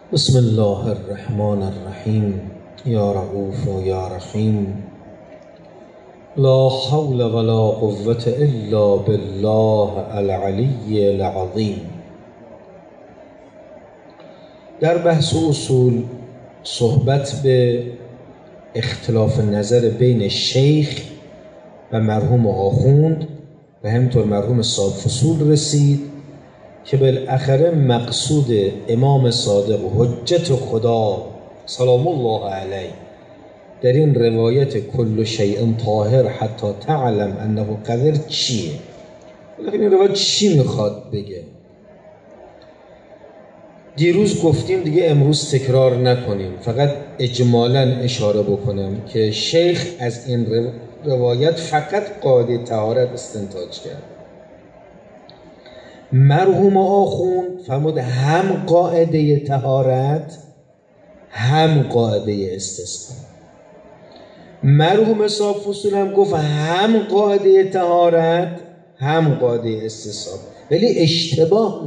بسم الله الرحمن الرحیم. یا رؤوف و یا رحیم. لا حول ولا قوة الا بالله العلی العظیم. در بحث اصول صحبت به اختلاف نظر بین شیخ و مرحوم آخوند و همینطور مرحوم صاحب فصول رسید که بالاخره مقصود امام صادق و حجت خدا سلام الله علیه در این روایت کل شیء طاهر حتی تعلم انه قذر چیه؟ این روایت چی میخواد بگه؟ دیروز گفتیم دیگه امروز تکرار نکنیم، فقط اجمالاً اشاره بکنم که شیخ از این روایت فقط قاعده طهارت استنتاج کرد. مرحوم آخوند فرمود هم قاعده طهارت هم قاعده استثناء. مرحوم صاحب فصول هم گفت هم قاعده طهارت هم قاعده استثناء. ولی اشتباه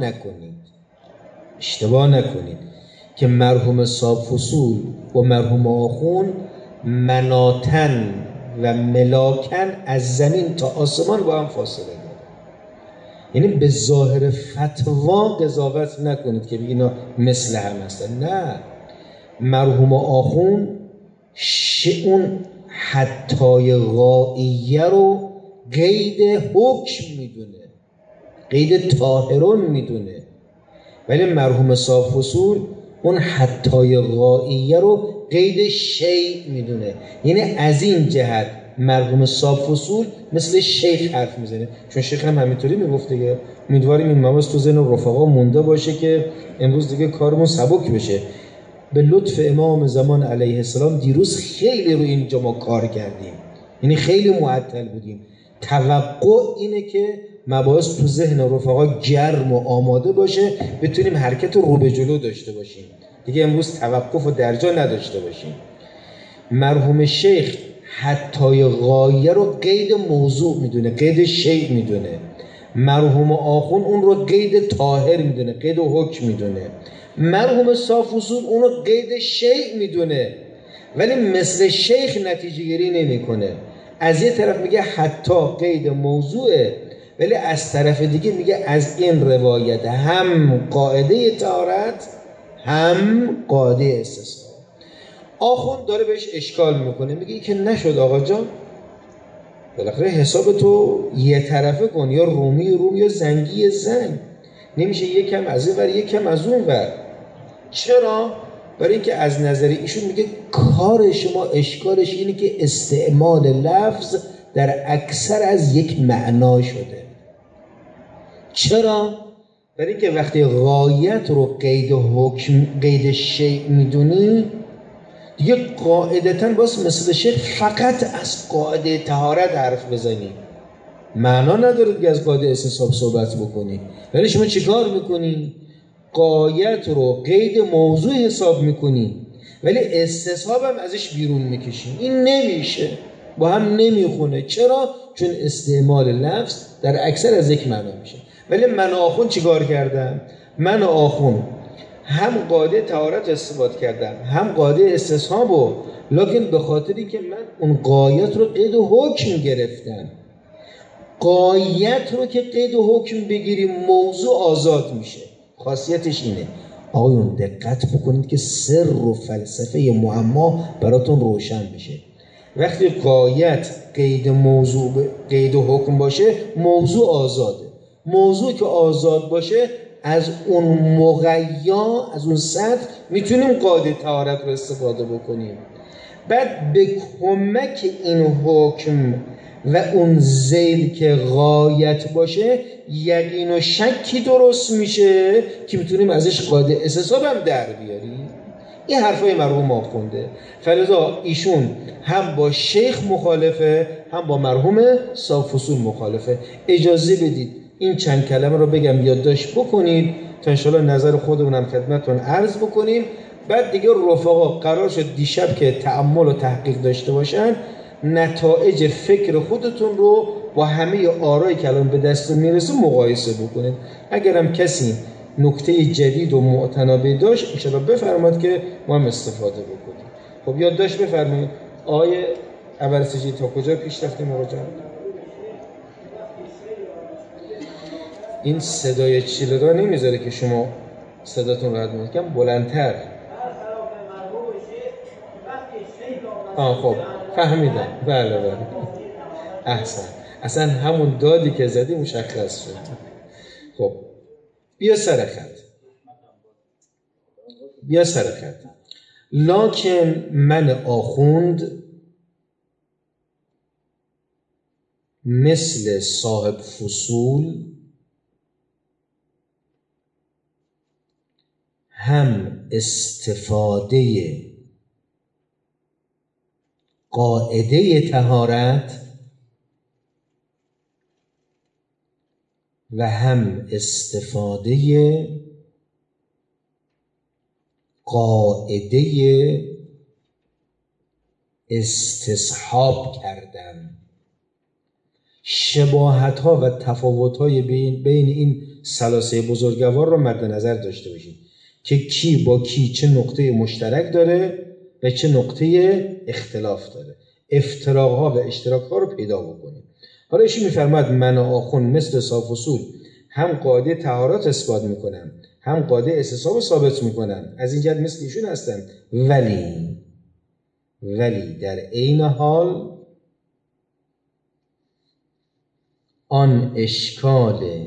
نکنید که مرحوم صاحب فصول و مرحوم آخوند مناتن و ملاکن از زمین تا آسمان با هم فاصله دارن. یعنی به ظاهر فتوا قضاوت نکنید که اینا مثل هم هستن. نه، مرحوم آخوند اون حتی غائیه رو قید حکم میدونه، قید طاهرون میدونه، ولی مرحوم صاحب فصول اون حتی غائیه رو قید شیء میدونه. یعنی از این جهت مرحوم صاحب فصول مثل شیخ حرف میزنه، چون شیخ هم همینطوری میگفت دیگه. امیدواریم این مباحث تو ذهن رفقا مونده باشه که امروز دیگه کارمون سبک بشه. به لطف امام زمان علیه السلام دیروز خیلی رو اینجا ما کار کردیم، یعنی خیلی معطل بودیم. توقع اینه که مباحث تو ذهن رفقا گرم و آماده باشه، بتونیم حرکت رو به جلو داشته باشیم دیگه. امروز توقف و درجا نداشته باشیم. مرحوم شیخ حتی غایه رو قید موضوع میدونه، قید شیء میدونه. مرحوم آخوند اون رو قید طاهر میدونه، قید حکم میدونه. مرحوم صاحب فصول اون رو قید شیء میدونه، ولی مثل شیخ نتیجه گیری نمیکنه. از یه طرف میگه حتی قید موضوعه، ولی از طرف دیگه میگه از این روایت هم قاعده طهارت هم قاعده استثناء. آخوند داره بهش اشکال میکنه، میگه ای که نشد آقا جان، بالاخره حساب تو یه طرفه کن، یا روم یا زنگی زنگ، نمیشه یکم از این ور یکم از اون ور. چرا؟ برای اینکه از نظر ایشون میگه کار شما اشکالش اینه که استعمال لفظ در اکثر از یک معنا شده. چرا؟ برای اینکه وقتی غایت رو قید حکم قید شیء میدونی دیگه قاعدتاً باز مثل شیخ فقط از قاعده طهارت حرف بزنی، معنا نداره دیگه از قاعده استثناء صحبت بکنی. ولی شما چیکار میکنی؟ قایت رو قید موضوع حساب میکنی، ولی استصحاب هم ازش بیرون میکشی. این نمیشه، با هم نمیخونه. چرا؟ چون استعمال لفظ در اکثر از یک معنا میشه. ولی من آخوند چیکار کردم؟ من آخوند هم قاعده طهارت استفاده کردم هم قاعده استصحابو، لکن به خاطری که من اون قایت رو قید حکم گرفتم. قایت رو که قید حکم بگیری موضوع آزاد میشه. خاصیتش اینه. آقایون دقت بکنید که سر و فلسفه معما براتون روشن بشه. وقتی قایت قید موضوع قید حکم باشه موضوع آزاده. موضوع که آزاد باشه از اون مغیا، از اون سطح میتونیم قاعده طهارت رو استفاده بکنیم. بعد به کمک این حکم و اون ذیل که غایت باشه یقین و شکی درست میشه که میتونیم ازش قاعده استصحاب هم در بیاریم. این حرفای مرحوم آخونده. فلذا ایشون هم با شیخ مخالفه هم با مرحوم صاحب فصول مخالفه. اجازه بدید این چند کلمه رو بگم یادداشت بکنید تا انشاءالله نظر خودمونم خدمتتون عرض بکنیم. بعد دیگه رفقا قرار شد دیشب که تأمل و تحقیق داشته باشن، نتایج فکر خودتون رو با همه آرایی که الان به دست میرسه مقایسه بکنید. اگرم کسی نکته جدید و معتنابی داشت انشاءالله بفرماد که ما هم استفاده بکنیم. خب یادداشت بفرمایید. آیه ابرسجی تا کجا پیش رفتیم آقا جان؟ این صدای چیله‌دار نمیذاره که شما صداتون راحت میاد، کم بلندتر. خب فهمیدم. بله احسن. اصلا همون دادی که زدی مشخص شد. خب بیا سر خط. لکن من آخوند مثل صاحب فصول هم استفاده قاعده طهارت و هم استفاده قاعده استصحاب کردم. شباهت‌ها و تفاوت‌های بین این ثلاثه بزرگوار رو مد نظر داشته باشید که کی با کی چه نقطه مشترک داره و چه نقطه اختلاف داره. افتراق‌ها و اشتراک‌ها رو پیدا بکنید. حالا ایشون می‌فرماید من آخون مثل صاحب فصول هم قاعده طهارت اثبات می‌کنم هم قاعده استصحاب ثابت می‌کنم. از این جهت مثل ایشون هستن، ولی در عین حال آن اشکال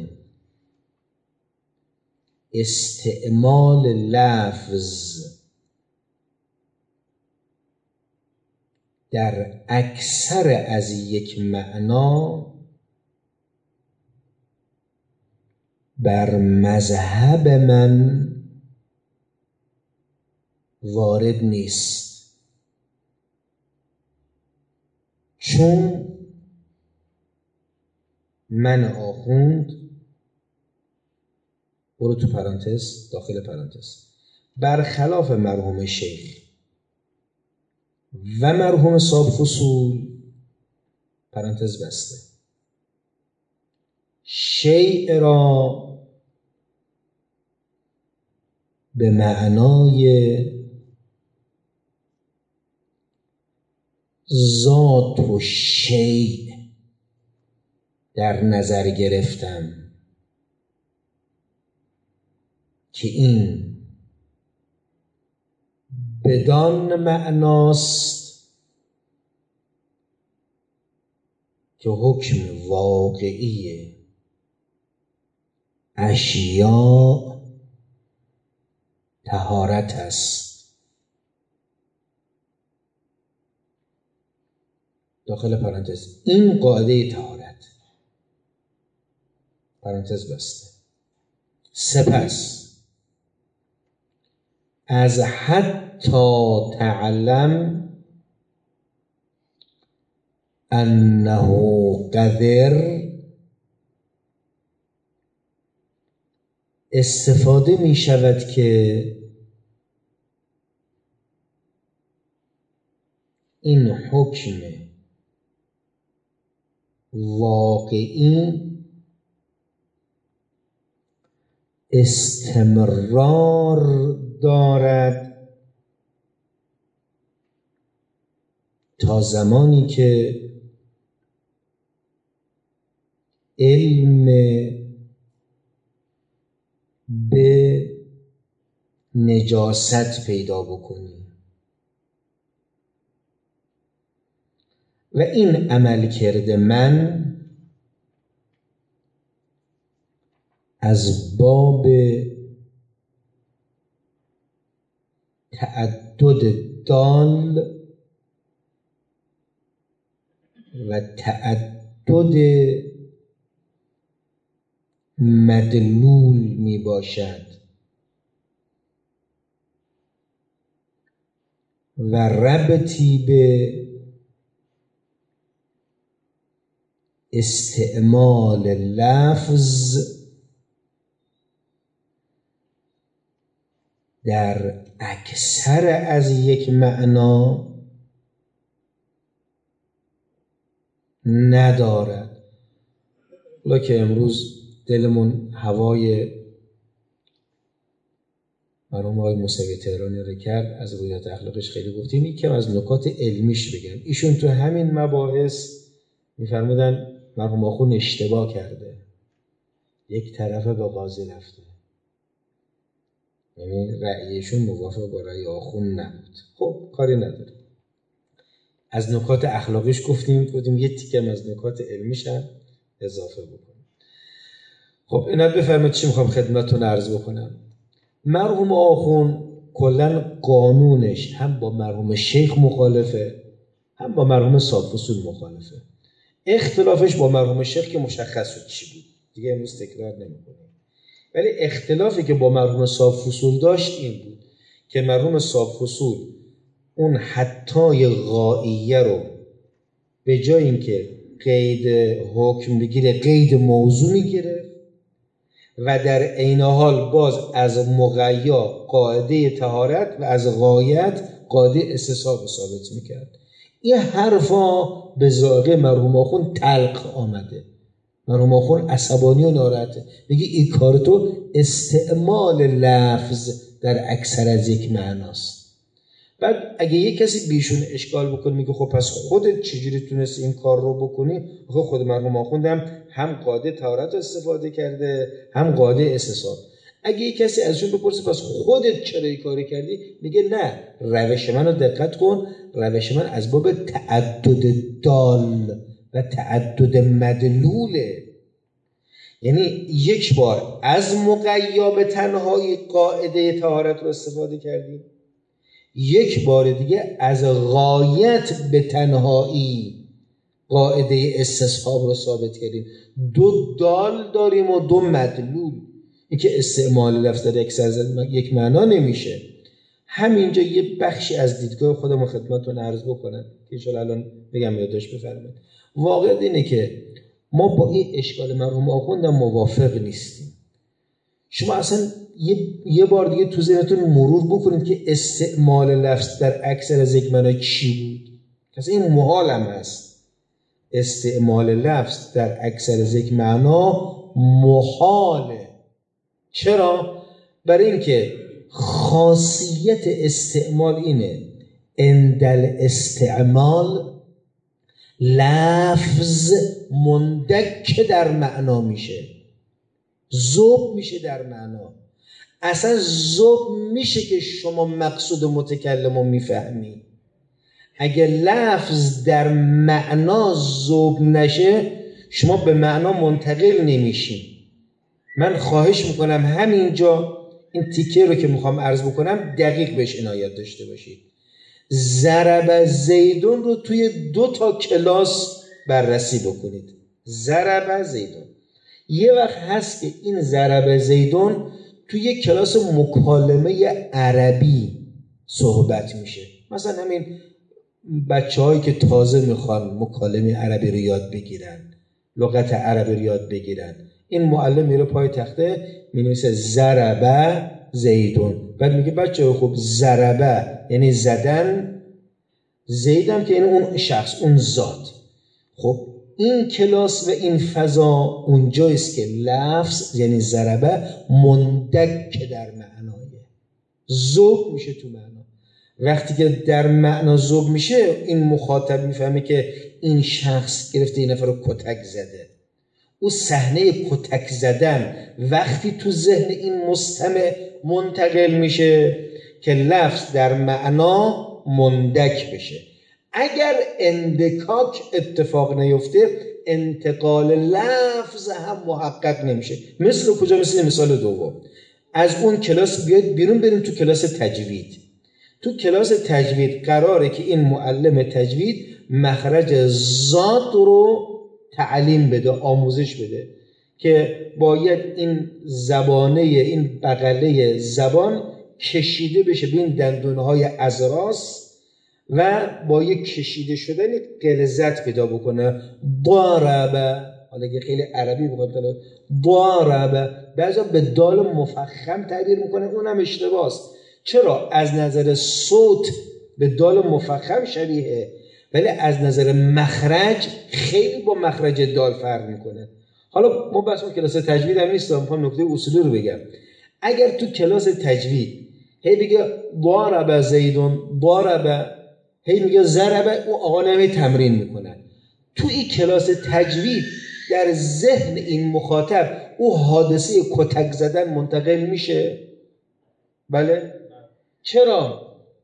استعمال لفظ در اکثر از یک معنا بر مذهب من وارد نیست، چون من آخوند، برو تو پرانتز داخل پرانتز، برخلاف مرحوم شیخ و مرحوم صاحب فصول پرانتز بسته، شیء را به معنای ذات و شیء در نظر گرفتم که این بدان معناست که حکم واقعی اشیاء طهارت است. داخل پرانتز این قاعده طهارت، پرانتز بسته. سپس از حتی تعلم انه قدر استفاده می شود که این حکم واقعی استمرار دارد تا زمانی که علم به نجاست پیدا بکنی و این عمل کرده من از باب تعدد دال و تعدد مدلول می باشد و ربطی به استعمال لفظ در اکثر از یک معنا ندارد. حالا که امروز دلمون هوای مرحوم آقای موسوی تهرانی رو کرد، از رویات اخلاقش خیلی گفتیم. یکم از نکات علمیش بگم. ایشون تو همین مباحث میفرمودن مرحوم آخوند اشتباه کرده، یک طرفه به قاضی رفته، یعنی رأیشون موافق با رأی آخوند نبود. خب کاری نداره. از نکات اخلاقیش گفتیم یه تیکم از نکات علمیش هم اضافه بکنیم. خب اینا بفرمایید چی میخوام خدمتتون عرض بکنم. مرحوم آخوند کلا قانونش هم با مرحوم شیخ مخالفه، هم با مرحوم صاحب فصول مخالفه. اختلافش با مرحوم شیخ که مشخص شد چی بود، دیگه امروز تکرار نمی‌کنیم. ولی اختلافی که با مرحوم صاحب فصول داشت این بود که مرحوم صاحب فصول اون حتی غائیه رو به جای اینکه قید حکم بگیره قید موضوع میگیره و در عین حال باز از مغیا قاعده طهارت و از غایت قاعده استصحاب ثابت میکرد. این حرفا به ذائقه مرحوم آخوند تلخ آمده. مرحوم آخوند عصبانی و ناراحته، میگه این کار تو استعمال لفظ در اکثر از یک معناست. بعد اگه یک کسی بیشون اشکال بکنه میگه خب پس خودت چجوری تونستی این کار رو بکنی؟ خود مرحوم آخوند هم قاعده طهارت استفاده کرده هم قاعده استصحاب. اگه یک کسی ازشون بپرسه پس خودت چرا این کاری کردی؟ میگه نه، روش من رو دقت کن، روش من از باب تعدد دال و تعدد مدلوله. یعنی یک بار از مقیا به تنهایی قاعده طهارت رو استفاده کردیم، یک بار دیگه از غایت به تنهایی قاعده استصحاب رو ثابت کردیم. دو دال داریم و دو مدلول. این که استعمال لفظ در یک معنا نمیشه. همینجا یه بخشی از دیدگاه خودم خدمتتون عرض بکنم که انشاءالله الان بگم یادداشت بفرمایید. واقعیت اینه که ما با این اشکال مرحوم آخوند موافق نیستیم. شما اصلا یه بار دیگه تو ذهنتون مرور بکنید که استعمال لفظ در اکثر از یک معنی چی بود. اصلا این محال هم هست. استعمال لفظ در اکثر از یک معنا محاله. چرا؟ برای اینکه خاصیت استعمال اینه اندل استعمال لفظ مندک در معنا میشه، ذوب میشه در معنا. اصلا ذوب میشه که شما مقصود متکلم رو میفهمی. اگه لفظ در معنا ذوب نشه شما به معنا منتقل نمیشین. من خواهش میکنم همینجا این تیکه رو که میخوام عرض بکنم دقیق بهش عنایت داشته باشید. ضرب زیدون رو توی 2 کلاس بررسی بکنید. ضرب زیدون یه وقت هست که این ضرب زیدون توی یک کلاس مکالمه عربی صحبت میشه. مثلا همین بچه‌هایی که تازه میخوان مکالمه عربی رو یاد بگیرن، لغت عربی رو یاد بگیرن، این معلم میره پای تخته مینویسه ضرب زیدون، بعد میگه بچه‌ها خب ضربه یعنی زدن، زیدم که یعنی اون شخص، اون ذات. خب این کلاس و این فضا اونجاییست که لفظ یعنی ضربه مندک در معنای ذوب میشه تو معنا. وقتی که در معنا ذوب میشه این مخاطب میفهمه که این شخص گرفته این نفر رو کتک زده. او صحنه کتک زدن وقتی تو ذهن این مستمع منتقل میشه که لفظ در معنا مندک بشه. اگر اندکاک اتفاق نیفته انتقال لفظ هم محقق نمیشه. مثل کجا؟ مثل مثال دوم. از اون کلاس بیاید بیرون، بریم تو کلاس تجوید. تو کلاس تجوید قراره که این معلم تجوید مخرج ذات رو تعلیم بده، آموزش بده که باید این زبانه، این بغله زبان کشیده بشه به این دندونهای اضراس و با یک کشیده شدن غلظت پیدا بکنه. ضربه، حالا که خیلی عربی بخواد ضربه، بعضا به دال مفخم تعبیر میکنه، اونم اشتباهه. چرا؟ از نظر صوت به دال مفخم شبیه، ولی از نظر مخرج خیلی با مخرج دال فرق میکنه. حالا ما بس اون کلاس تجوید هم نیست، میخوام نکته اصولی رو بگم. اگر تو کلاس تجوید هی بگه ضرب زیدون ضرب، هی میگه ضرب، اون آقا نمی تمرین میکنن. تو این کلاس تجوید در ذهن این مخاطب او حادثه کتک زدن منتقل میشه؟ بله؟ چرا؟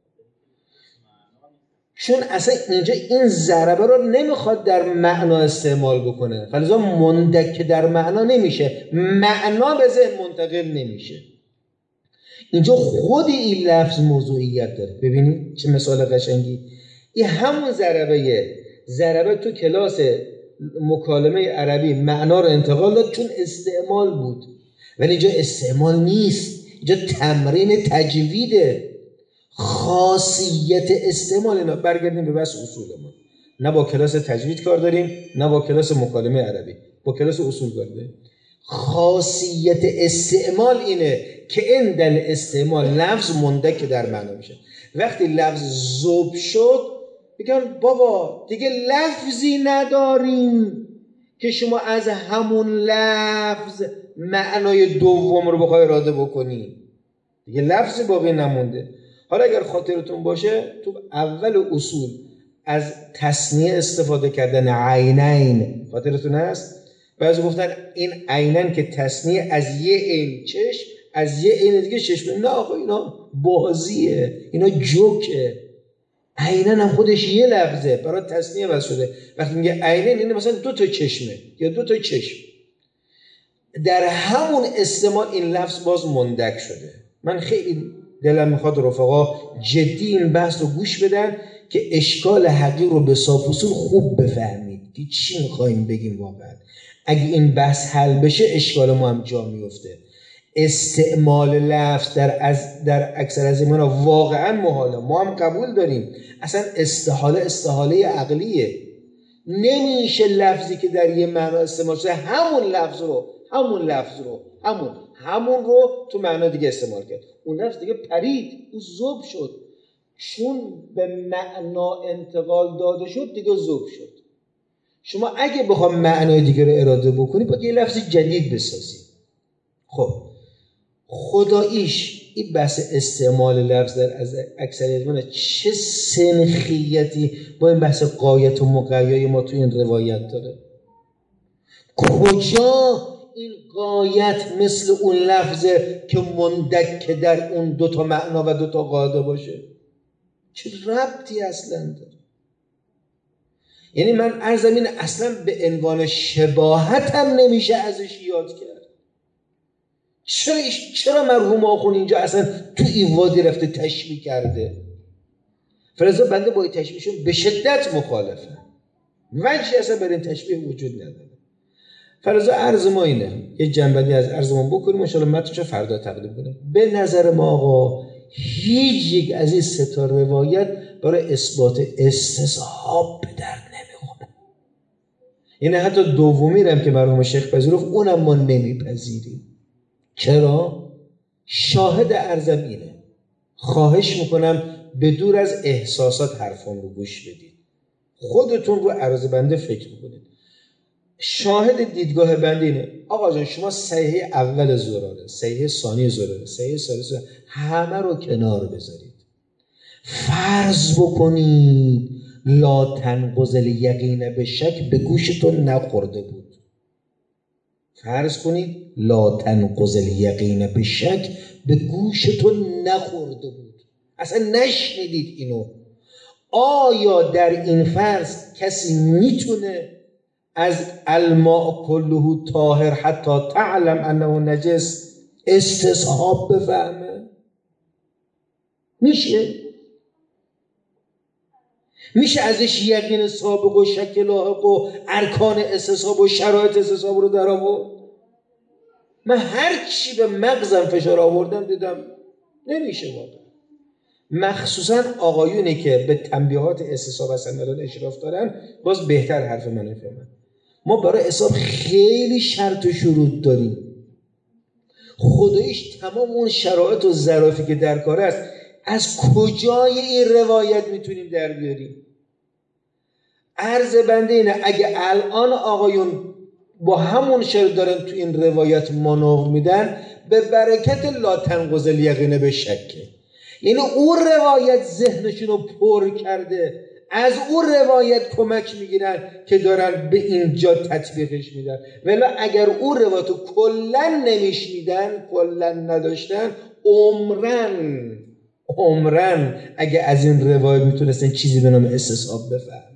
چون اصلا اینجا این ضربه رو نمیخواد در معنا استعمال بکنه، فلذا مندک در معنا نمیشه، معنا به ذهن منتقل نمیشه. اینجا خود این لفظ موضوعیت داره. ببینید چه مثال قشنگی. این همون ضربه تو کلاس مکالمه عربی معنا رو انتقال داد چون استعمال بود، ولی اینجا استعمال نیست، اینجا تمرین تجویده. خاصیت استعمال اینا، برگردیم به بحث اصولمون، نه با کلاس تجوید کار داریم نه با کلاس مکالمه عربی، با کلاس اصول کار داریم. خاصیت استعمال اینه که عند استعمال لفظ مندک در معنا میشه. وقتی لفظ ذوب شد میگن بابا دیگه لفظی نداریم که شما از همون لفظ معنای دوم رو بخوای اراده بکنی، دیگه لفظی باقی نمونده. حالا اگر خاطرتون باشه تو اول اصول از تثنیه استفاده کردن عینین، خاطرتون هست؟ بعضی گفتن این عینن که تثنیه از یه عین چشم، از یه عین دیگه چشم. نه آقا اینا بازیه، اینا جوکه. عینن هم خودش یه لفظه، برای تثنیه بس شده. وقتی میگه عینن اینه مثلا 2 تا چشمه یا 2 تا چشم، در همون استعمال این لفظ باز مندک شده. من خیلی دلم میخواد رفقا جدی این بحث رو گوش بدن که اشکال حقیق رو به صاف خوب بفهمید که چی میخوایم بگیم. واقعا اگه این بحث حل بشه اشکال ما هم جا میفته. استعمال لفظ در اکثر از این واقعا محاله، ما هم قبول داریم، اصلا استحاله عقلیه. نمیشه لفظی که در یه معنا استعمال شده همون رو تو معنا دیگه استعمال کرد. اون لفظ دیگه پرید، اون ذوب شد، چون به معنا انتقال داده شد دیگه ذوب شد. شما اگه بخوام معنای دیگه رو اراده بکنی باید یه لفظ جدید بسازی. خب خداییش این بحث استعمال لفظ در از اکثریت چه سنخیتی با این بحث غایت و مقیای ما تو این روایت داره؟ کجا این غایت مثل اون لفظه که مندک در اون 2 تا معنا و 2 تا قاعده باشه؟ چه ربطی اصلا داره؟ یعنی من عرضم این اصلا به عنوان شباهت هم نمیشه ازش یاد کرد. چرا مرحوم آخوند اینجا اصلا تو این وادی رفته تشبیه کرده؟ فلذا بنده با این تشبیهشون به شدت مخالفم، وجهی اصلا برای این تشبیه وجود نداره. فلذا عرض ما اینه، یه جنبندی از عرضمون بکنیم، ان شاءالله متنشو فردا تقدیم کنیم. به نظر ما آقا هیچ یک از این 3 تا روایت برای اثبات استصحاب به درد نمیخوره. یعنی حتی دومی رو هم که مرحوم شیخ پذیرفت اونم ما نمیپذیریم. چرا؟ شاهد عرضم اینه، خواهش میکنم به دور از احساسات حرفان رو گوش بدید، خودتون رو عرض بنده فکر میکنید. شاهد دیدگاه بنده اینه آقا جان شما صحیح اول زراره، صحیح ثانی زراره، صحیح ثالث همه رو کنار بذارید، فرض بکنید لا تنقض الیقین به شک به گوشتون نخورده بود. فرض کنید لا تنقض الیقین به شک به گوشتون نخورده بود، اصلا نشنیدید اینو. آیا در این فرض کسی میتونه از الماء کله طاهر حتی تعلم انه نجس استصحاب بفهمه؟ میشه ازش یقین سابق و شک لاحق و ارکان استصحاب و شرایط استصحاب رو در آورد؟ من هر چی به مغزم فشار آوردم دیدم نمیشه واقعا. مخصوصا آقایونی که به تنبیهات استصحاب اصلا الان اشراف دارن باز بهتر حرف منو فهمن. ما برای استصحاب خیلی شرط و شروط داریم، خداییش تمام اون شرایط و ظرافی که در کار است از کجای این روایت میتونیم در بیاریم؟ عرض بنده اینه اگه الان آقایون با همون شرط دارن تو این روایت مانور میدن به برکت لا تنقض الیقین به شکه، یعنی اون روایت ذهنشون رو پر کرده، از اون روایت کمک میگیرن که دارن به اینجا تطبیقش میدن. ولی اگر اون روایت رو کلن نمیشنیدن، کلن نداشتن، عمرن اگه از این روایت میتونستن چیزی به نام استصحاب بفهمن.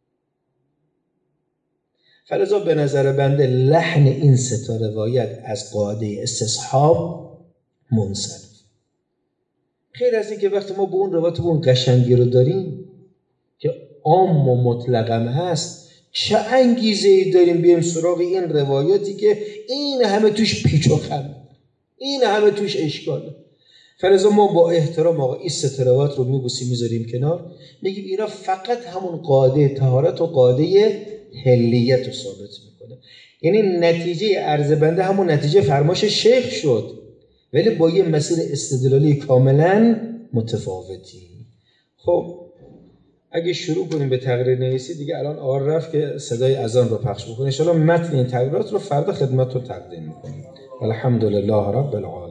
فلذا به نظر بنده لحن این سه تا روایت از قاعده استصحاب منصرف. خیر از این که وقتی ما به اون روایت اون قشنگی رو داریم که عام و مطلقم هست، چه انگیزه‌ای داریم بیایم سراغ این روایاتی که این همه توش پیچ و خم، این همه توش اشکاله. فلذا ما با احترام آقا این سه تا روایت رو میبوسیم میذاریم کنار، میگیم اینا فقط همون قاعده طهارت و قاعده حلیت رو ثابت میکنه. یعنی نتیجه عرض بنده همون نتیجه فرماش شیخ شد، ولی با یه مسیر استدلالی کاملا متفاوتی. خب اگه شروع کنیم به تقریر نویسی دیگه الان آقا رفت که صدای اذان رو پخش بکنه. ان شاء الله متن این تقریرات رو فردا خدمتتون تقدیم میکنیم. الحمدلله رب العالمین.